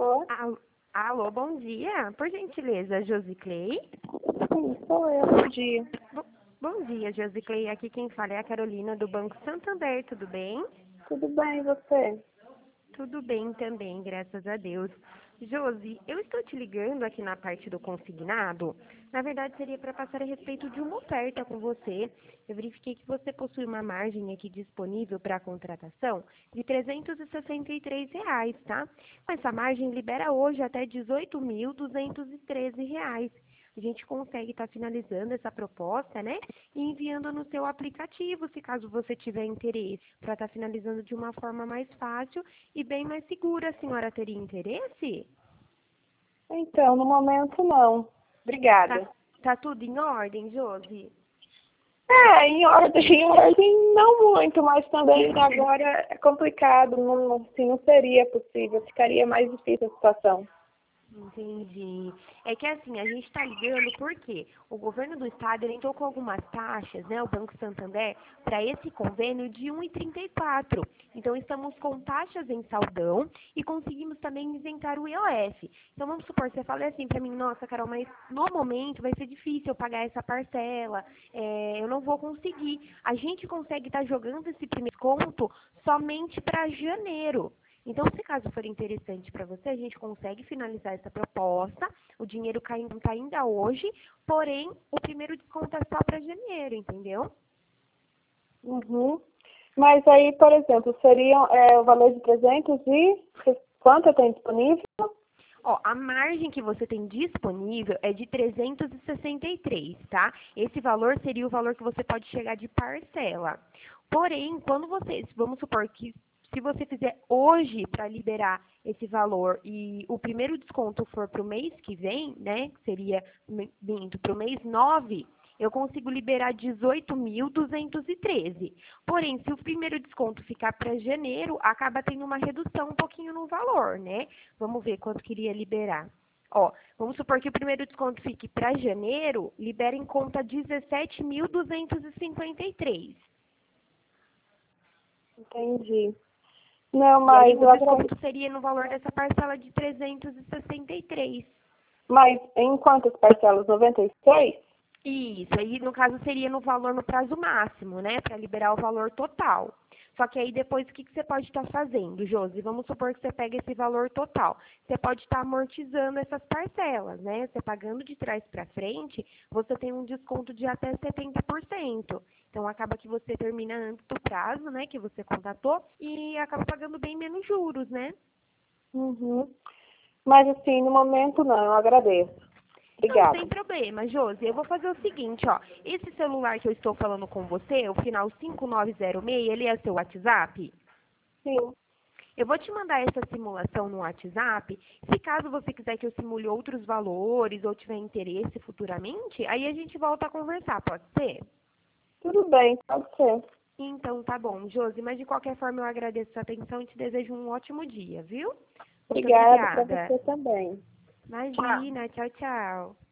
Alô? Alô, bom dia. Por gentileza, Josiclei? Sim, sou eu. Bom dia. Bom dia, Josiclei. Aqui quem fala é a Carolina do Banco Santander, tudo bem? Tudo bem, e você? Tudo bem também, graças a Deus. Josi, eu estou te ligando aqui na parte do consignado. Na verdade, seria para passar a respeito de uma oferta com você. Eu verifiquei que você possui uma margem aqui disponível para a contratação de R$ 363, tá? Essa margem libera hoje até R$ 18.213. A gente consegue estar finalizando essa proposta, né? E enviando no seu aplicativo, se caso você tiver interesse, para estar finalizando de uma forma mais fácil e bem mais segura. A senhora teria interesse? Então, no momento não. Tá, Obrigada. tá tudo em ordem, Josi? Em ordem não muito, mas também agora é complicado, não, assim, não seria possível, ficaria mais difícil a situação. Entendi. É que assim, a gente está ligando porque o governo do estado ele entrou com algumas taxas, né, o Banco Santander, para esse convênio de 1,34. Então, estamos com taxas em saldão e conseguimos também isentar o IOF. Então, vamos supor, você fala assim para mim, nossa, Carol, mas no momento vai ser difícil eu pagar essa parcela, eu não vou conseguir. A gente consegue estar jogando esse primeiro desconto somente para janeiro. Então, se caso for interessante para você, a gente consegue finalizar essa proposta. O dinheiro cai ainda hoje, porém, o primeiro desconto é só para janeiro, entendeu? Uhum. Mas aí, por exemplo, seriam o valor de 300 e quanto tem disponível? Ó, a margem que você tem disponível é de 363, tá? Esse valor seria o valor que você pode chegar de parcela. Porém, quando você, vamos supor que se você fizer hoje para liberar esse valor e o primeiro desconto for para o mês que vem, né, que seria para o mês 9, eu consigo liberar 18.213. Porém, se o primeiro desconto ficar para janeiro, acaba tendo uma redução um pouquinho no valor, né? Vamos ver quanto queria liberar. Ó, vamos supor que o primeiro desconto fique para janeiro, libera em conta 17.253. Entendi. Não, E aí mas o eu agradeço. desconto seria no valor dessa parcela de 363. Mas em quantas parcelas? 96? Isso, aí no caso seria no valor no prazo máximo, né, para liberar o valor total. Só que aí depois o que você pode estar fazendo, Josi? Vamos supor que você pega esse valor total. Você pode estar amortizando essas parcelas, né? Você pagando de trás para frente, você tem um desconto de até 70%. Então acaba que você termina antes do prazo, né, que você contratou e acaba pagando bem menos juros, né? Uhum. Mas assim, no momento não, eu agradeço. Não, Obrigada. sem problema, Josi. Eu vou fazer o seguinte, ó. Esse celular que eu estou falando com você, o final 5906, ele é seu WhatsApp? Sim. Eu vou te mandar essa simulação no WhatsApp. Se caso você quiser que eu simule outros valores ou tiver interesse futuramente, aí a gente volta a conversar, pode ser? Tudo bem, pode ser. Então tá bom, Josi, mas de qualquer forma eu agradeço a atenção e te desejo um ótimo dia, viu? Muito Obrigada para obrigada. você também. Tchau. Imagina, tchau, tchau.